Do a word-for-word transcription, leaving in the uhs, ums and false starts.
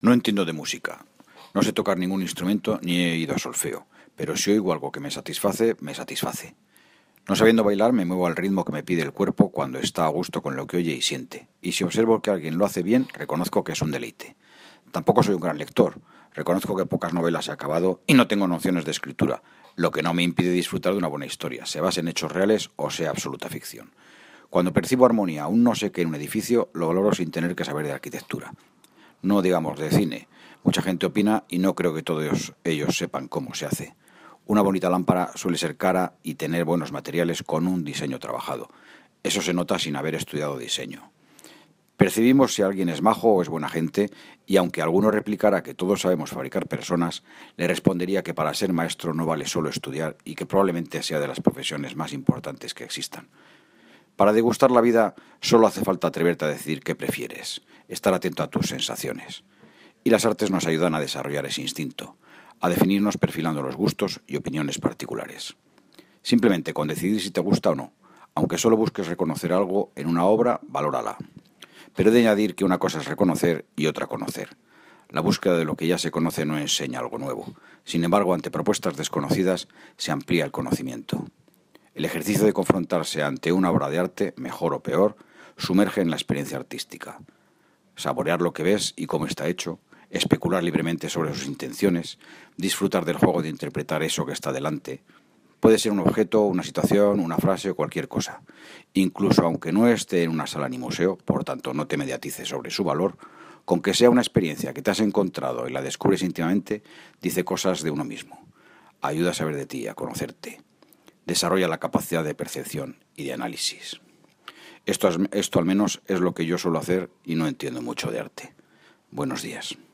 No entiendo de música. No sé tocar ningún instrumento ni he ido a solfeo, pero si oigo algo que me satisface, me satisface. No sabiendo bailar, me muevo al ritmo que me pide el cuerpo cuando está a gusto con lo que oye y siente. Y si observo que alguien lo hace bien, reconozco que es un deleite. Tampoco soy un gran lector. Reconozco que pocas novelas he acabado y no tengo nociones de escritura, lo que no me impide disfrutar de una buena historia, se base en hechos reales o sea absoluta ficción. Cuando percibo armonía, aún no sé qué en un edificio, lo valoro sin tener que saber de arquitectura. No digamos de cine. Mucha gente opina y no creo que todos ellos sepan cómo se hace. Una bonita lámpara suele ser cara y tener buenos materiales con un diseño trabajado. Eso se nota sin haber estudiado diseño. Percibimos si alguien es majo o es buena gente, y aunque alguno replicara que todos sabemos fabricar personas, le respondería que para ser maestro no vale solo estudiar y que probablemente sea de las profesiones más importantes que existan. Para degustar la vida solo hace falta atreverte a decir qué prefieres, estar atento a tus sensaciones. Y las artes nos ayudan a desarrollar ese instinto, a definirnos perfilando los gustos y opiniones particulares. Simplemente con decidir si te gusta o no, aunque solo busques reconocer algo en una obra, valórala. Pero he de añadir que una cosa es reconocer y otra conocer. La búsqueda de lo que ya se conoce no enseña algo nuevo. Sin embargo, ante propuestas desconocidas se amplía el conocimiento. El ejercicio de confrontarse ante una obra de arte, mejor o peor, sumerge en la experiencia artística. Saborear lo que ves y cómo está hecho, especular libremente sobre sus intenciones, disfrutar del juego de interpretar eso que está delante. Puede ser un objeto, una situación, una frase o cualquier cosa. Incluso aunque no esté en una sala ni museo, por tanto no te mediatices sobre su valor, con que sea una experiencia que te has encontrado y la descubres íntimamente, dice cosas de uno mismo. Ayuda a saber de ti, a conocerte. Desarrolla la capacidad de percepción y de análisis. Esto, esto al menos es lo que yo suelo hacer y no entiendo mucho de arte. Buenos días.